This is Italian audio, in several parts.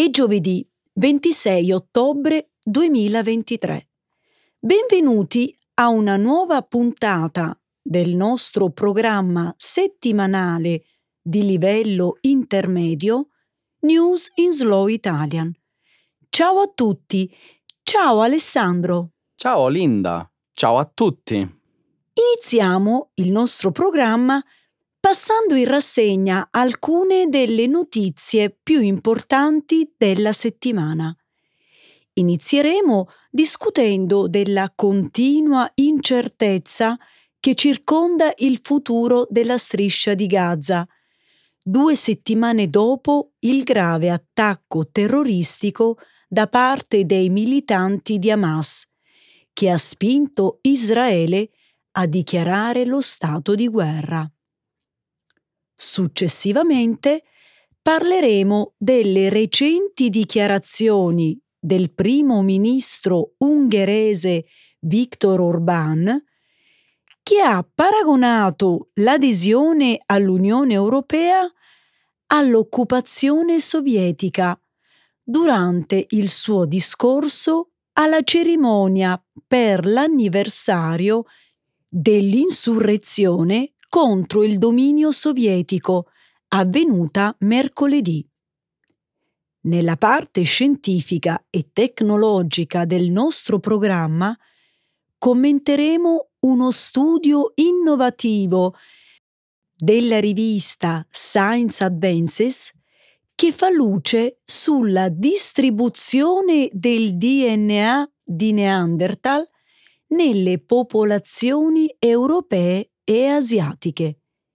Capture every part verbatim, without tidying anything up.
giovedì ventisei ottobre duemilaventitré. Benvenuti a una nuova puntata del nostro programma settimanale di livello intermedio News in Slow Italian. Ciao a tutti, ciao Alessandro. Ciao Linda, ciao a tutti. Iniziamo il nostro programma passando in rassegna alcune delle notizie più importanti della settimana. Inizieremo discutendo della continua incertezza che circonda il futuro della striscia di Gaza, due settimane dopo il grave attacco terroristico da parte dei militanti di Hamas, che ha spinto Israele a dichiarare lo stato di guerra. Successivamente parleremo delle recenti dichiarazioni del primo ministro ungherese Viktor Orbán, che ha paragonato l'adesione all'Unione Europea all'occupazione sovietica durante il suo discorso alla cerimonia per l'anniversario dell'insurrezione contro il dominio sovietico, avvenuta mercoledì. Nella parte scientifica e tecnologica del nostro programma commenteremo uno studio innovativo della rivista Science Advances che fa luce sulla distribuzione del D N A di Neanderthal nelle popolazioni europee e asiatiche.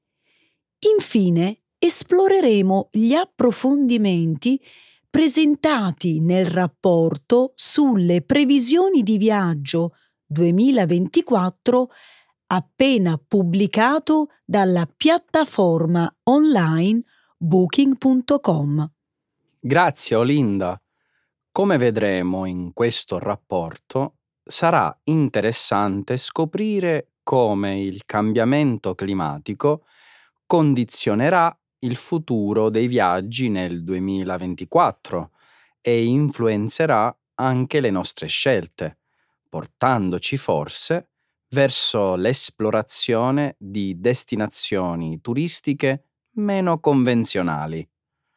Infine, esploreremo gli approfondimenti presentati nel rapporto sulle previsioni di viaggio duemilaventiquattro appena pubblicato dalla piattaforma online booking punto com. Grazie Olinda. Come vedremo in questo rapporto, sarà interessante scoprire come il cambiamento climatico condizionerà il futuro dei viaggi nel duemilaventiquattro e influenzerà anche le nostre scelte, portandoci forse verso l'esplorazione di destinazioni turistiche meno convenzionali.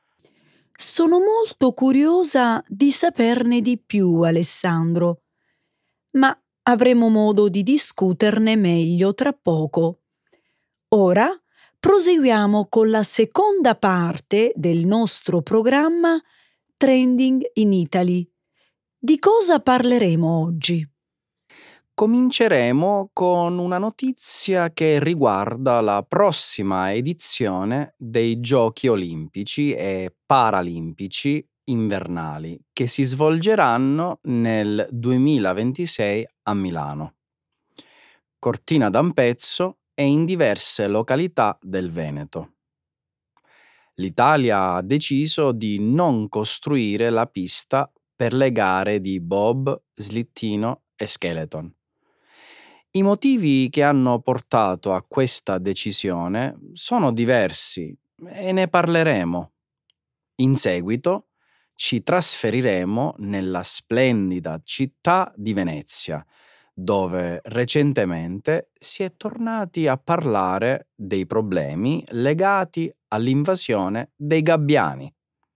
Sono molto curiosa di saperne di più, Alessandro, ma avremo modo di discuterne meglio tra poco. Ora proseguiamo con la seconda parte del nostro programma Trending in Italy. Di cosa parleremo oggi? Cominceremo con una notizia che riguarda la prossima edizione dei Giochi Olimpici e Paralimpici invernali che si svolgeranno nel duemilaventisei a Milano, Cortina d'Ampezzo e in diverse località del Veneto. L'Italia ha deciso di non costruire la pista per le gare di bob, slittino e skeleton. I motivi che hanno portato a questa decisione sono diversi e ne parleremo. In seguito ci trasferiremo nella splendida città di Venezia, dove recentemente si è tornati a parlare dei problemi legati all'invasione dei gabbiani.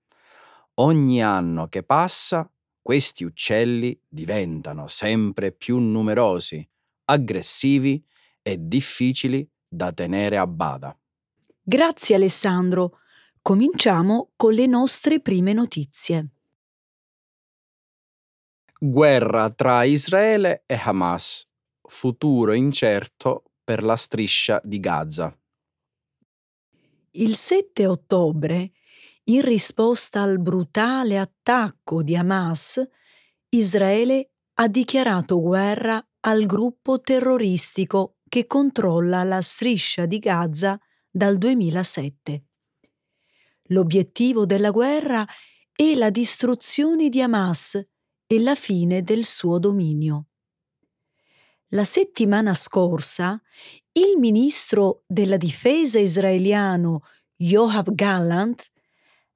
Ogni anno che passa, questi uccelli diventano sempre più numerosi, aggressivi e difficili da tenere a bada. Grazie Alessandro. Cominciamo con le nostre prime notizie. Guerra tra Israele e Hamas. Futuro incerto per la striscia di Gaza. Il sette ottobre, in risposta al brutale attacco di Hamas, Israele ha dichiarato guerra al gruppo terroristico che controlla la striscia di Gaza dal duemilasette. L'obiettivo della guerra è la distruzione di Hamas e la fine del suo dominio. La settimana scorsa, il ministro della difesa israeliano Yoav Gallant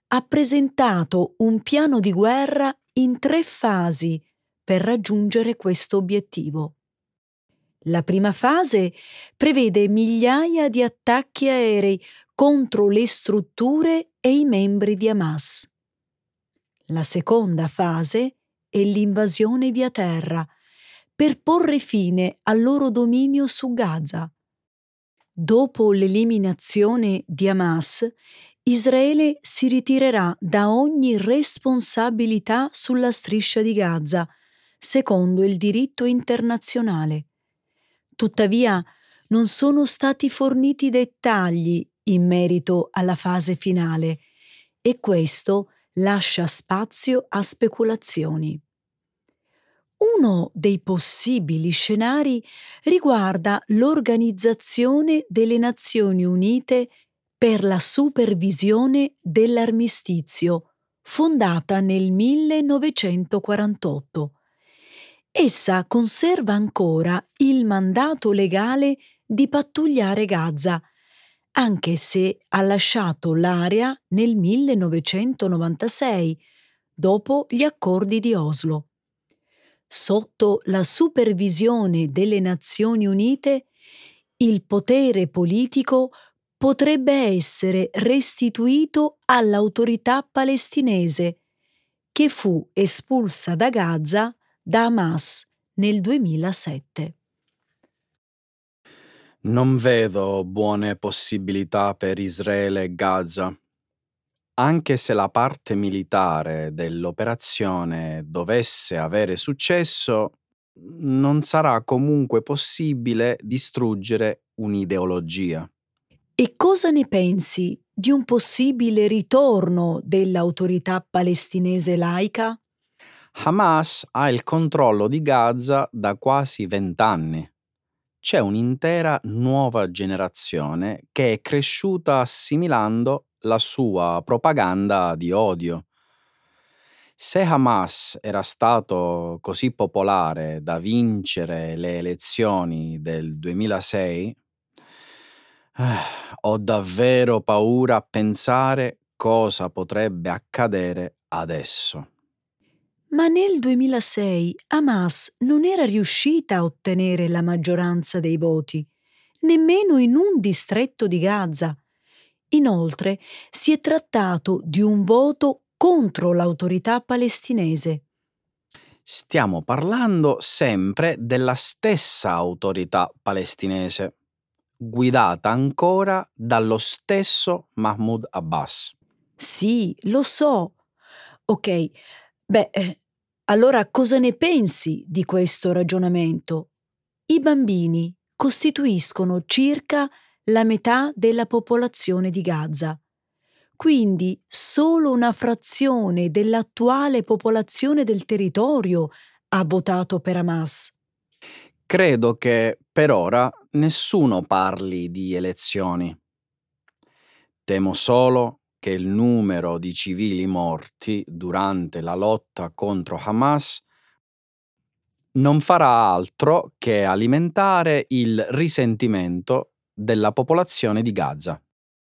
ha presentato un piano di guerra in tre fasi per raggiungere questo obiettivo. La prima fase prevede migliaia di attacchi aerei contro le strutture e i membri di Hamas. La seconda fase è l'invasione via terra, per porre fine al loro dominio su Gaza. Dopo l'eliminazione di Hamas, Israele si ritirerà da ogni responsabilità sulla striscia di Gaza, secondo il diritto internazionale. Tuttavia, non sono stati forniti dettagli in merito alla fase finale e questo lascia spazio a speculazioni. Uno dei possibili scenari riguarda l'Organizzazione delle Nazioni Unite per la supervisione dell'armistizio, fondata nel millenovecentoquarantotto. Essa conserva ancora il mandato legale di pattugliare Gaza, anche se ha lasciato l'area nel millenovecentonovantasei, dopo gli accordi di Oslo. Sotto la supervisione delle Nazioni Unite, il potere politico potrebbe essere restituito all'autorità palestinese, che fu espulsa da Gaza da Hamas nel duemilasette. Non vedo buone possibilità per Israele e Gaza. Anche se la parte militare dell'operazione dovesse avere successo, non sarà comunque possibile distruggere un'ideologia. E cosa ne pensi di un possibile ritorno dell'autorità palestinese laica? Hamas ha il controllo di Gaza da quasi vent'anni. C'è un'intera nuova generazione che è cresciuta assimilando la sua propaganda di odio. Se Hamas era stato così popolare da vincere le elezioni del duemilasei, eh, ho davvero paura a pensare cosa potrebbe accadere adesso. Ma nel duemilasei Hamas non era riuscita a ottenere la maggioranza dei voti, nemmeno in un distretto di Gaza. Inoltre si è trattato di un voto contro l'autorità palestinese. Stiamo parlando sempre della stessa autorità palestinese, guidata ancora dallo stesso Mahmoud Abbas. Sì, lo so. Ok, beh, eh, allora cosa ne pensi di questo ragionamento? I bambini costituiscono circa la metà della popolazione di Gaza. Quindi solo una frazione dell'attuale popolazione del territorio ha votato per Hamas. Credo che per ora nessuno parli di elezioni. Temo solo che il numero di civili morti durante la lotta contro Hamas non farà altro che alimentare il risentimento della popolazione di Gaza.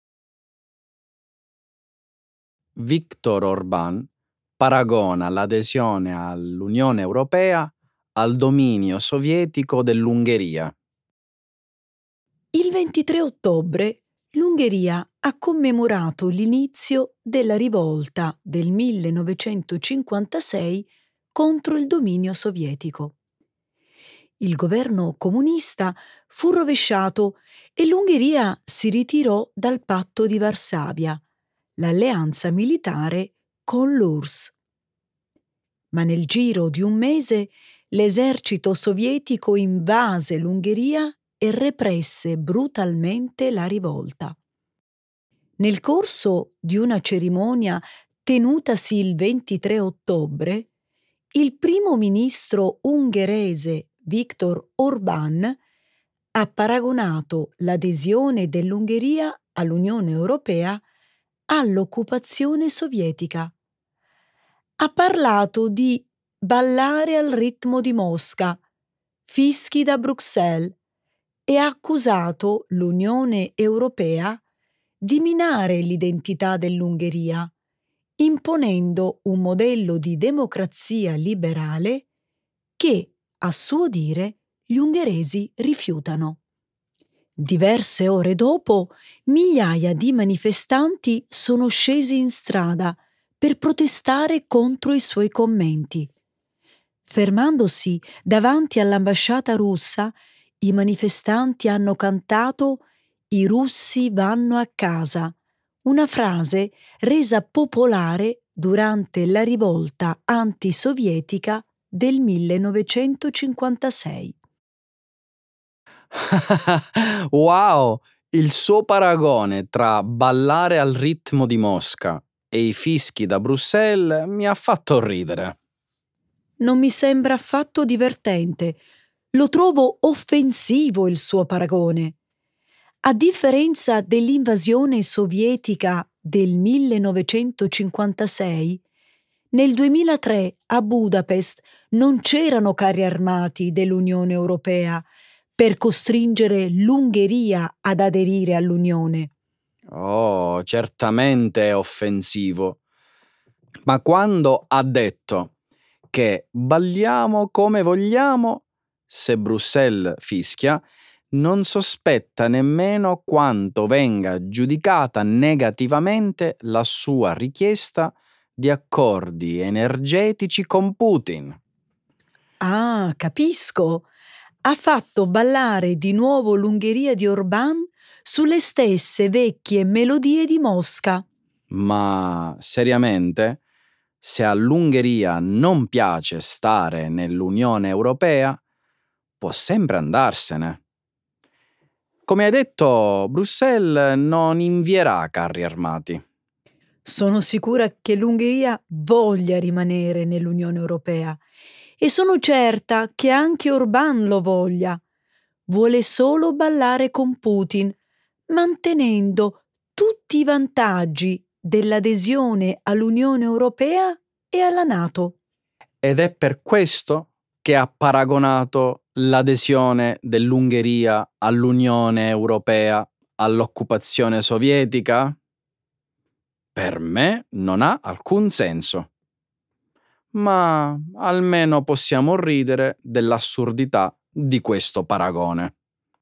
Viktor Orbán paragona l'adesione all'Unione Europea al dominio sovietico dell'Ungheria. Il ventitré ottobre l'Ungheria ha commemorato l'inizio della rivolta del millenovecentocinquantasei contro il dominio sovietico. Il governo comunista fu rovesciato e l'Ungheria si ritirò dal patto di Varsavia, l'alleanza militare con l'U R S S. Ma nel giro di un mese l'esercito sovietico invase l'Ungheria e represse brutalmente la rivolta. Nel corso di una cerimonia tenutasi il ventitré ottobre, il primo ministro ungherese Viktor Orbán ha paragonato l'adesione dell'Ungheria all'Unione Europea all'occupazione sovietica. Ha parlato di ballare al ritmo di Mosca, fischi da Bruxelles, e ha accusato l'Unione Europea di minare l'identità dell'Ungheria imponendo un modello di democrazia liberale che, a suo dire, gli ungheresi rifiutano. Diverse ore dopo, migliaia di manifestanti sono scesi in strada per protestare contro i suoi commenti. Fermandosi davanti all'ambasciata russa, i manifestanti hanno cantato «I russi vanno a casa», una frase resa popolare durante la rivolta antisovietica del millenovecentocinquantasei. Wow! Il suo paragone tra ballare al ritmo di Mosca e i fischi da Bruxelles mi ha fatto ridere. Non mi sembra affatto divertente. Lo trovo offensivo il suo paragone. A differenza dell'invasione sovietica del millenovecentocinquantasei, nel duemilatré a Budapest non c'erano carri armati dell'Unione Europea per costringere l'Ungheria ad aderire all'Unione. Oh, certamente è offensivo. Ma quando ha detto che balliamo come vogliamo, se Bruxelles fischia, non sospetta nemmeno quanto venga giudicata negativamente la sua richiesta di accordi energetici con Putin. Ah, capisco. Ha fatto ballare di nuovo l'Ungheria di Orbán sulle stesse vecchie melodie di Mosca. Ma seriamente, se all'Ungheria non piace stare nell'Unione Europea, può sempre andarsene. Come hai detto, Bruxelles non invierà carri armati. Sono sicura che l'Ungheria voglia rimanere nell'Unione Europea e sono certa che anche Orbán lo voglia. Vuole solo ballare con Putin, mantenendo tutti i vantaggi dell'adesione all'Unione Europea e alla NATO. Ed è per questo che ha paragonato l'adesione dell'Ungheria all'Unione Europea all'occupazione sovietica? Per me non ha alcun senso. Ma almeno possiamo ridere dell'assurdità di questo paragone.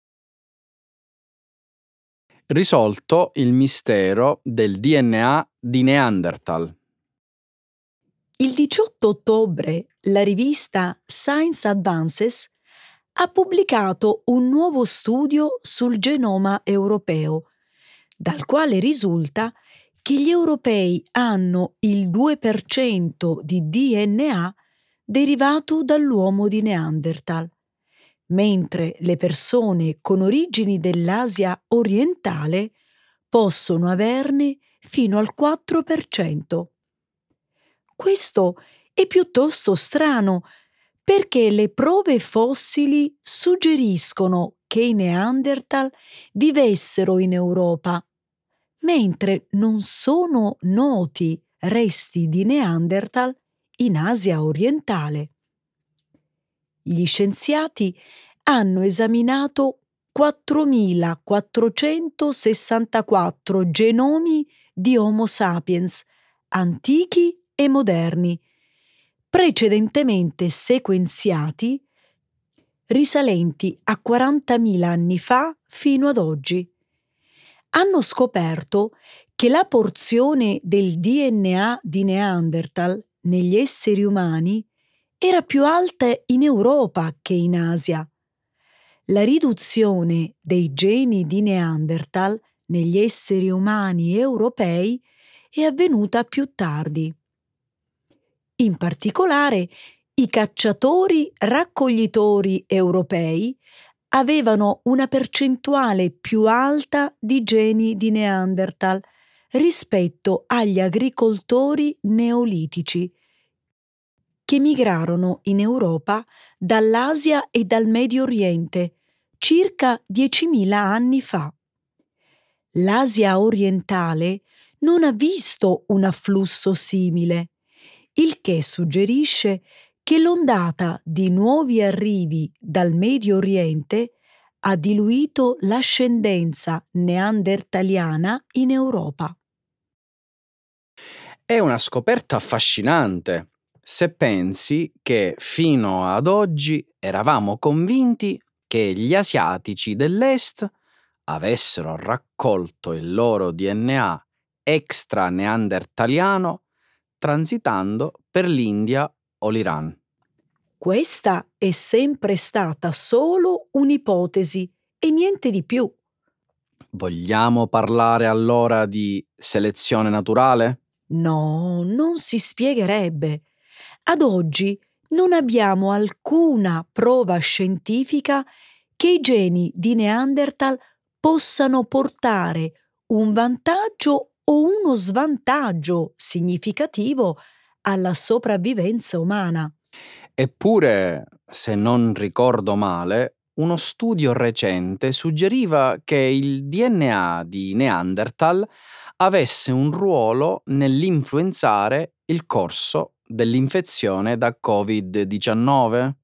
Risolto il mistero del D N A di Neanderthal. Il diciotto ottobre la rivista Science Advances ha pubblicato un nuovo studio sul genoma europeo, dal quale risulta che gli europei hanno il due per cento di D N A derivato dall'uomo di Neanderthal, mentre le persone con origini dell'Asia orientale possono averne fino al quattro per cento. Questo è piuttosto strano, perché le prove fossili suggeriscono che i Neanderthal vivessero in Europa, mentre non sono noti resti di Neanderthal in Asia orientale. Gli scienziati hanno esaminato quattromilaquattrocentosessantaquattro genomi di Homo sapiens, antichi e moderni, precedentemente sequenziati, risalenti a quarantamila anni fa fino ad oggi. Hanno scoperto che la porzione del D N A di Neanderthal negli esseri umani era più alta in Europa che in Asia. La riduzione dei geni di Neanderthal negli esseri umani europei è avvenuta più tardi. In particolare, i cacciatori-raccoglitori europei avevano una percentuale più alta di geni di Neanderthal rispetto agli agricoltori neolitici, che migrarono in Europa dall'Asia e dal Medio Oriente circa diecimila anni fa. L'Asia orientale non ha visto un afflusso simile, il che suggerisce che l'ondata di nuovi arrivi dal Medio Oriente ha diluito l'ascendenza neandertaliana in Europa. È una scoperta affascinante, se pensi che fino ad oggi eravamo convinti che gli asiatici dell'Est avessero raccolto il loro D N A extra-neandertaliano transitando per l'India o l'Iran. Questa è sempre stata solo un'ipotesi e niente di più. Vogliamo parlare allora di selezione naturale? No, non si spiegherebbe. Ad oggi non abbiamo alcuna prova scientifica che i geni di Neanderthal possano portare un vantaggio o uno svantaggio significativo alla sopravvivenza umana. Eppure, se non ricordo male, uno studio recente suggeriva che il D N A di Neanderthal avesse un ruolo nell'influenzare il corso dell'infezione da covid diciannove?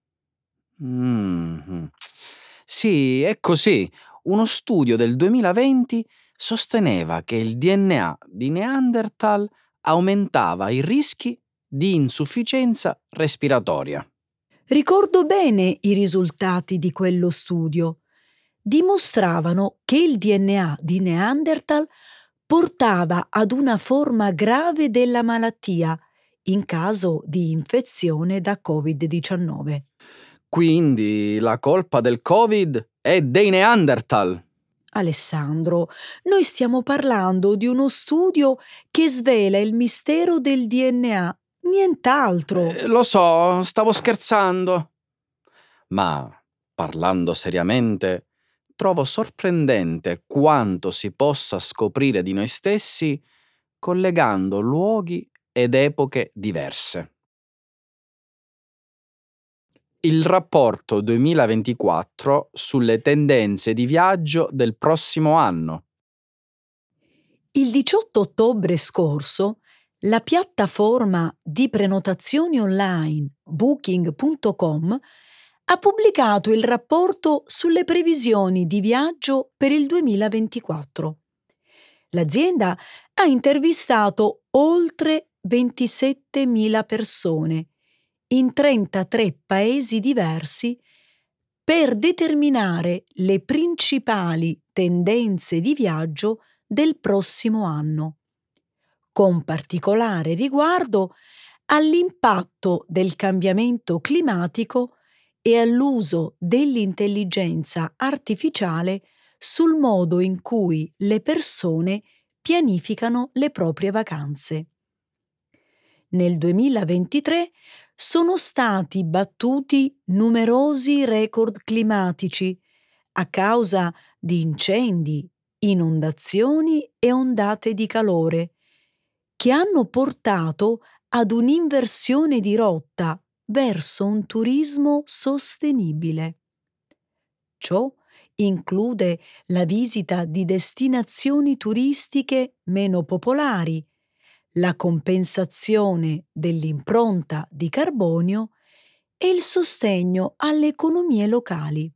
Mm. Sì, è così. Uno studio del duemilaventi sosteneva che il D N A di Neanderthal aumentava i rischi di insufficienza respiratoria. Ricordo bene i risultati di quello studio. Dimostravano che il D N A di Neanderthal portava ad una forma grave della malattia in caso di infezione da covid diciannove. Quindi la colpa del Covid è dei Neanderthal. Alessandro, noi stiamo parlando di uno studio che svela il mistero del D N A, nient'altro. Eh, lo so, stavo scherzando. Ma, parlando seriamente, trovo sorprendente quanto si possa scoprire di noi stessi collegando luoghi ed epoche diverse. Il rapporto duemilaventiquattro sulle tendenze di viaggio del prossimo anno. Il diciotto ottobre scorso, la piattaforma di prenotazioni online booking punto com ha pubblicato il rapporto sulle previsioni di viaggio per il duemilaventiquattro. L'azienda ha intervistato oltre ventisettemila persone in trentatré paesi diversi per determinare le principali tendenze di viaggio del prossimo anno, con particolare riguardo all'impatto del cambiamento climatico e all'uso dell'intelligenza artificiale sul modo in cui le persone pianificano le proprie vacanze. Nel duemilaventitré sono stati battuti numerosi record climatici a causa di incendi, inondazioni e ondate di calore, che hanno portato ad un'inversione di rotta verso un turismo sostenibile. Ciò include la visita di destinazioni turistiche meno popolari, la compensazione dell'impronta di carbonio e il sostegno alle economie locali.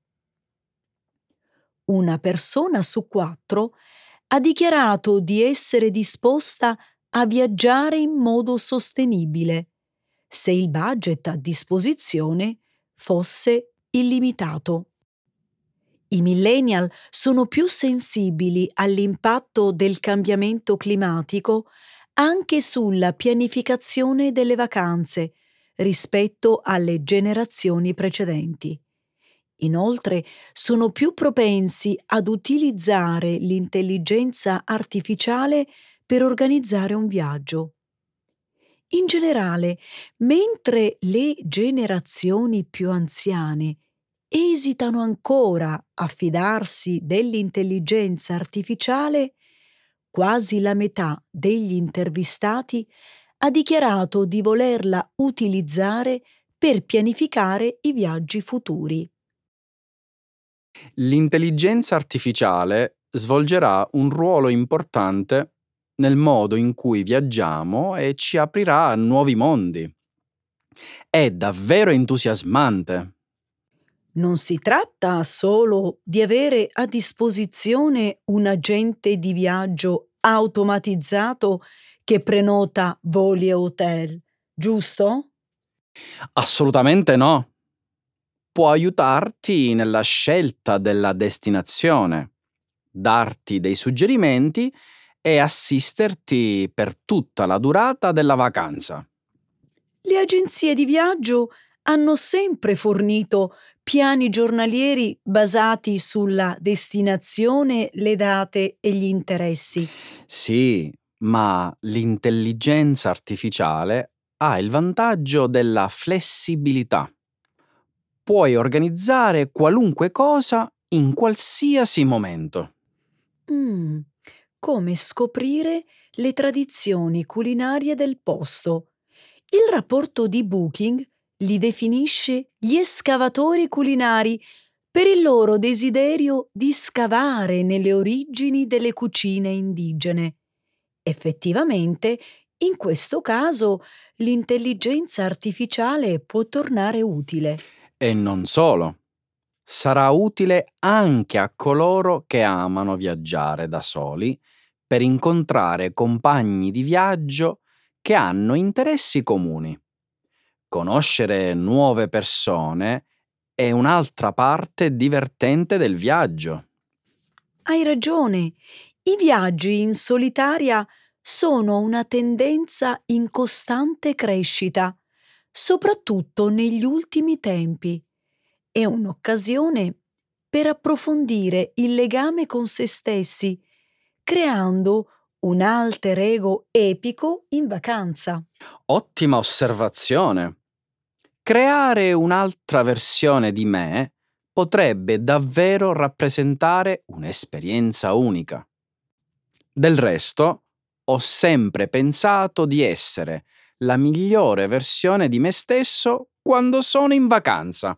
Una persona su quattro ha dichiarato di essere disposta a viaggiare in modo sostenibile, se il budget a disposizione fosse illimitato. I millennial sono più sensibili all'impatto del cambiamento climatico anche sulla pianificazione delle vacanze rispetto alle generazioni precedenti. Inoltre, sono più propensi ad utilizzare l'intelligenza artificiale per organizzare un viaggio. In generale, mentre le generazioni più anziane esitano ancora a fidarsi dell'intelligenza artificiale, quasi la metà degli intervistati ha dichiarato di volerla utilizzare per pianificare i viaggi futuri. L'intelligenza artificiale svolgerà un ruolo importante nel modo in cui viaggiamo e ci aprirà a nuovi mondi. È davvero entusiasmante. Non si tratta solo di avere a disposizione un agente di viaggio automatizzato che prenota voli e hotel, giusto? Assolutamente no. Può aiutarti nella scelta della destinazione, darti dei suggerimenti e assisterti per tutta la durata della vacanza. Le agenzie di viaggio hanno sempre fornito piani giornalieri basati sulla destinazione, le date e gli interessi. Sì, ma l'intelligenza artificiale ha il vantaggio della flessibilità. Puoi organizzare qualunque cosa in qualsiasi momento. Mm, come scoprire le tradizioni culinarie del posto. Il rapporto di Booking li definisce gli escavatori culinari per il loro desiderio di scavare nelle origini delle cucine indigene. Effettivamente, in questo caso, l'intelligenza artificiale può tornare utile. E non solo. Sarà utile anche a coloro che amano viaggiare da soli per incontrare compagni di viaggio che hanno interessi comuni. Conoscere nuove persone è un'altra parte divertente del viaggio. Hai ragione, i viaggi in solitaria sono una tendenza in costante crescita, soprattutto negli ultimi tempi. È un'occasione per approfondire il legame con se stessi, creando un alter ego epico in vacanza. Ottima osservazione. Creare un'altra versione di me potrebbe davvero rappresentare un'esperienza unica. Del resto, ho sempre pensato di essere la migliore versione di me stesso quando sono in vacanza.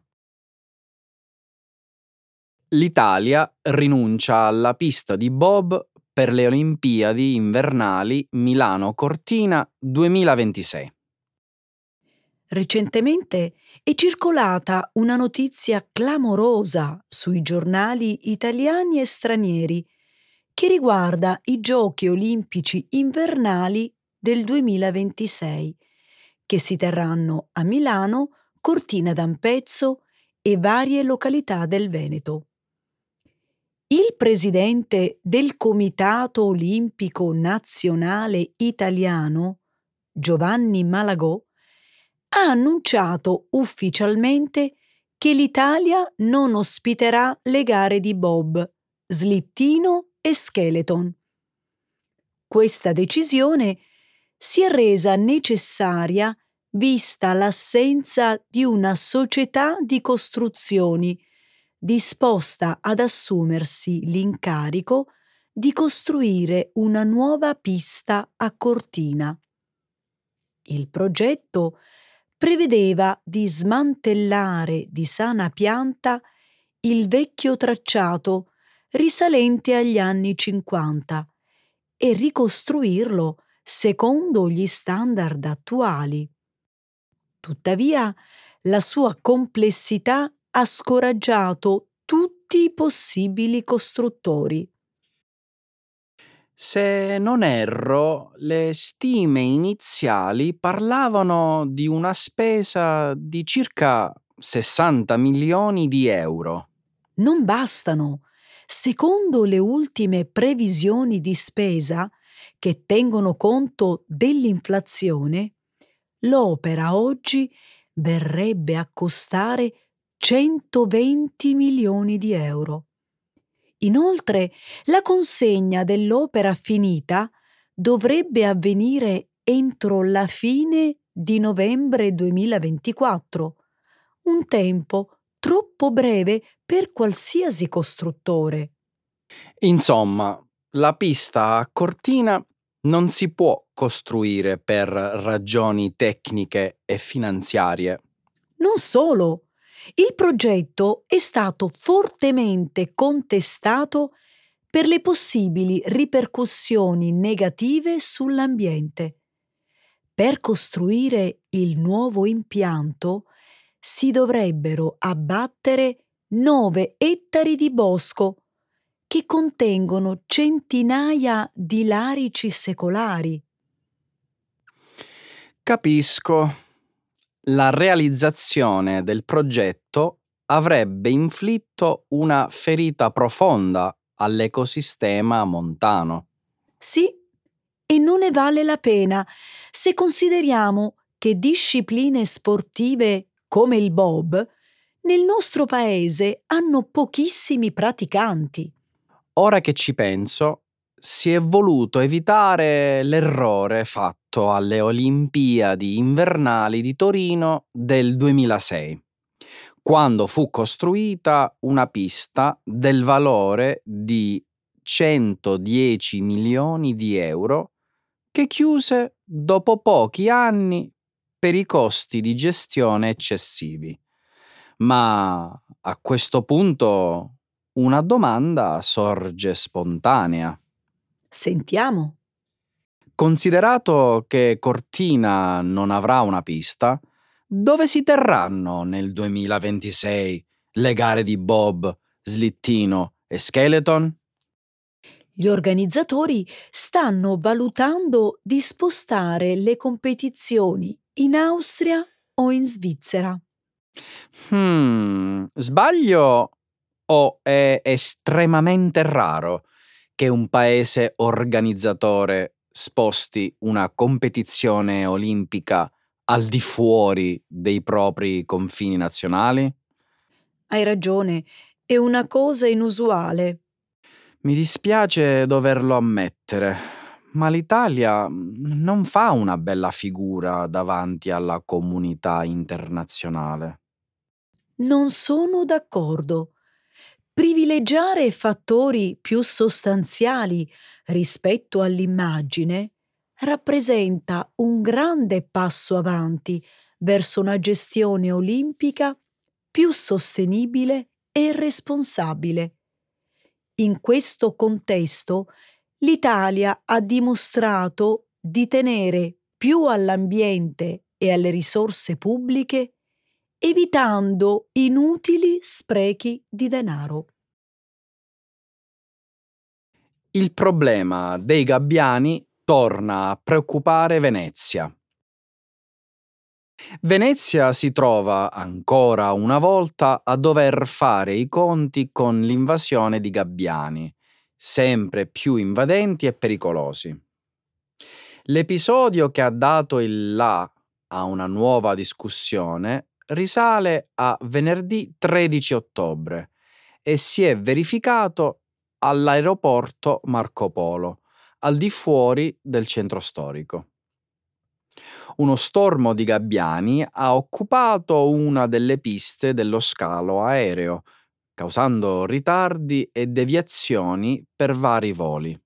L'Italia rinuncia alla pista di bob per le Olimpiadi invernali Milano-Cortina duemilaventisei. Recentemente è circolata una notizia clamorosa sui giornali italiani e stranieri che riguarda i Giochi olimpici invernali del duemilaventisei, che si terranno a Milano, Cortina d'Ampezzo e varie località del Veneto. Il presidente del Comitato Olimpico Nazionale Italiano, Giovanni Malagò, ha annunciato ufficialmente che l'Italia non ospiterà le gare di bob, slittino e skeleton. Questa decisione si è resa necessaria vista l'assenza di una società di costruzioni disposta ad assumersi l'incarico di costruire una nuova pista a Cortina. Il progetto prevedeva di smantellare di sana pianta il vecchio tracciato risalente agli anni cinquanta e ricostruirlo secondo gli standard attuali. Tuttavia, la sua complessità ha scoraggiato tutti i possibili costruttori. Se non erro, le stime iniziali parlavano di una spesa di circa sessanta milioni di euro. Non bastano. Secondo le ultime previsioni di spesa, che tengono conto dell'inflazione, l'opera oggi verrebbe a costare centoventi milioni di euro. Inoltre, la consegna dell'opera finita dovrebbe avvenire entro la fine di novembre duemilaventiquattro, un tempo troppo breve per qualsiasi costruttore. Insomma, la pista a Cortina non si può costruire per ragioni tecniche e finanziarie. Non solo, il progetto è stato fortemente contestato per le possibili ripercussioni negative sull'ambiente. Per costruire il nuovo impianto si dovrebbero abbattere nove ettari di bosco che contengono centinaia di larici secolari. Capisco. La realizzazione del progetto avrebbe inflitto una ferita profonda all'ecosistema montano. Sì, e non ne vale la pena se consideriamo che discipline sportive come il bob nel nostro paese hanno pochissimi praticanti. Ora che ci penso, si è voluto evitare l'errore fatto alle Olimpiadi invernali di Torino del duemilasei, quando fu costruita una pista del valore di centodieci milioni di euro che chiuse dopo pochi anni per i costi di gestione eccessivi. Ma a questo punto una domanda sorge spontanea. Sentiamo. Considerato che Cortina non avrà una pista, dove si terranno nel duemilaventisei le gare di bob, slittino e skeleton? Gli organizzatori stanno valutando di spostare le competizioni in Austria o in Svizzera. Hmm, sbaglio o è estremamente raro che un paese organizzatore sposti una competizione olimpica al di fuori dei propri confini nazionali? Hai ragione, è una cosa inusuale. Mi dispiace doverlo ammettere, ma l'Italia mm, non fa una bella figura davanti alla comunità internazionale. Non sono d'accordo. Privilegiare fattori più sostanziali rispetto all'immagine rappresenta un grande passo avanti verso una gestione olimpica più sostenibile e responsabile. In questo contesto, l'Italia ha dimostrato di tenere più all'ambiente e alle risorse pubbliche, evitando inutili sprechi di denaro. Il problema dei gabbiani torna a preoccupare Venezia. Venezia si trova ancora una volta a dover fare i conti con l'invasione di gabbiani, sempre più invadenti e pericolosi. L'episodio che ha dato il là a una nuova discussione risale a venerdì tredici ottobre e si è verificato all'aeroporto Marco Polo, al di fuori del centro storico. Uno stormo di gabbiani ha occupato una delle piste dello scalo aereo, causando ritardi e deviazioni per vari voli.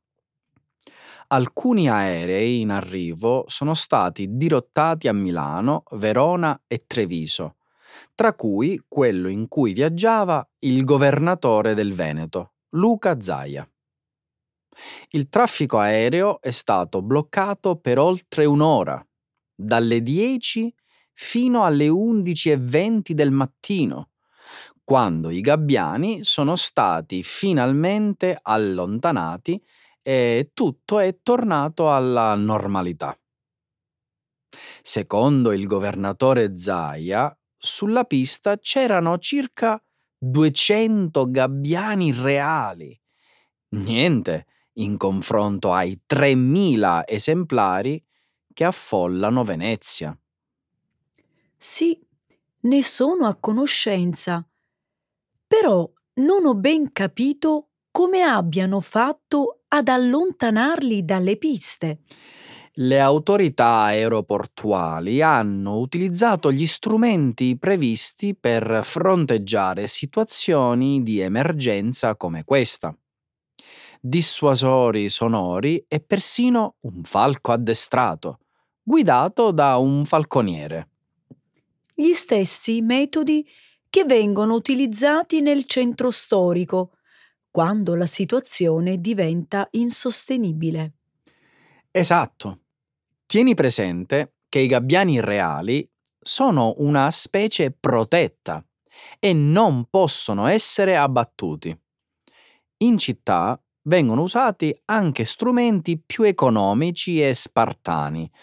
Alcuni aerei in arrivo sono stati dirottati a Milano, Verona e Treviso, tra cui quello in cui viaggiava il governatore del Veneto, Luca Zaia. Il traffico aereo è stato bloccato per oltre un'ora, dalle dieci fino alle undici e venti del mattino, quando i gabbiani sono stati finalmente allontanati e tutto è tornato alla normalità. Secondo il governatore Zaia, sulla pista c'erano circa duecento gabbiani reali. Niente in confronto ai tremila esemplari che affollano Venezia. Sì, ne sono a conoscenza, però non ho ben capito come abbiano fatto ad allontanarli dalle piste. Le autorità aeroportuali hanno utilizzato gli strumenti previsti per fronteggiare situazioni di emergenza come questa. Dissuasori sonori e persino un falco addestrato, guidato da un falconiere. Gli stessi metodi che vengono utilizzati nel centro storico, quando la situazione diventa insostenibile. Esatto. Tieni presente che i gabbiani reali sono una specie protetta e non possono essere abbattuti. In città vengono usati anche strumenti più economici e spartani,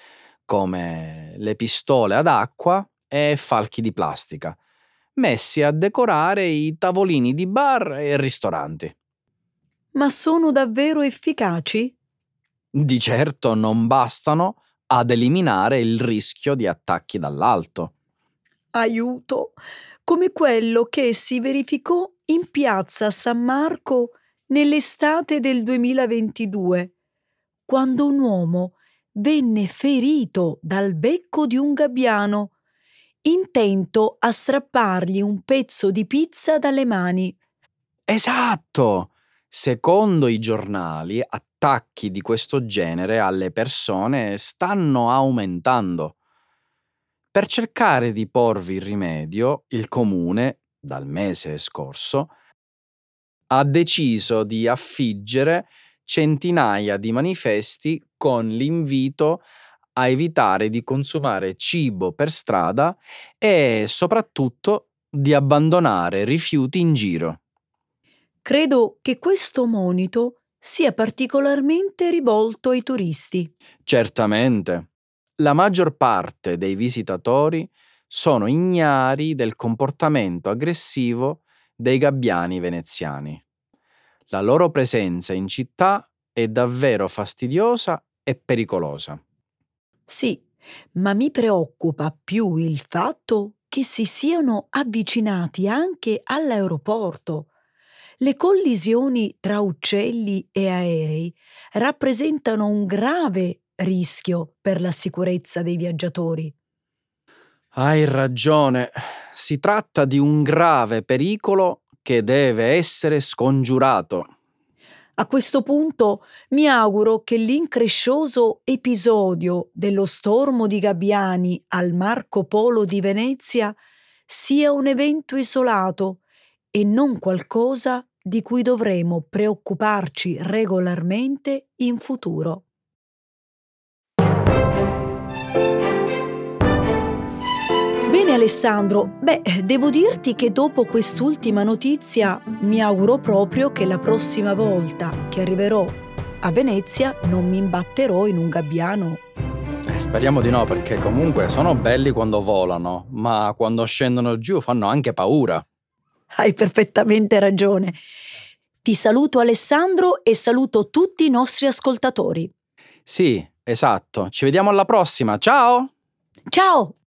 come le pistole ad acqua e falchi di plastica, messi a decorare i tavolini di bar e ristoranti. Ma sono davvero efficaci? Di certo non bastano ad eliminare il rischio di attacchi dall'alto. Aiuto! Come quello che si verificò in piazza San Marco nell'estate del duemilaventidue, quando un uomo venne ferito dal becco di un gabbiano, intento a strappargli un pezzo di pizza dalle mani. Esatto! Secondo i giornali, attacchi di questo genere alle persone stanno aumentando. Per cercare di porvi rimedio, il comune, dal mese scorso, ha deciso di affiggere centinaia di manifesti con l'invito a evitare di consumare cibo per strada e soprattutto di abbandonare rifiuti in giro. Credo che questo monito sia particolarmente rivolto ai turisti. Certamente, la maggior parte dei visitatori sono ignari del comportamento aggressivo dei gabbiani veneziani. La loro presenza in città è davvero fastidiosa e pericolosa. Sì, ma mi preoccupa più il fatto che si siano avvicinati anche all'aeroporto. Le collisioni tra uccelli e aerei rappresentano un grave rischio per la sicurezza dei viaggiatori. Hai ragione, si tratta di un grave pericolo che deve essere scongiurato. A questo punto mi auguro che l'increscioso episodio dello stormo di gabbiani al Marco Polo di Venezia sia un evento isolato e non qualcosa di cui dovremo preoccuparci regolarmente in futuro. Bene Alessandro, beh, devo dirti che dopo quest'ultima notizia mi auguro proprio che la prossima volta che arriverò a Venezia non mi imbatterò in un gabbiano. Eh, speriamo di no, perché comunque sono belli quando volano, ma quando scendono giù fanno anche paura. Hai perfettamente ragione. Ti saluto Alessandro e saluto tutti i nostri ascoltatori. Sì, esatto. Ci vediamo alla prossima. Ciao! Ciao!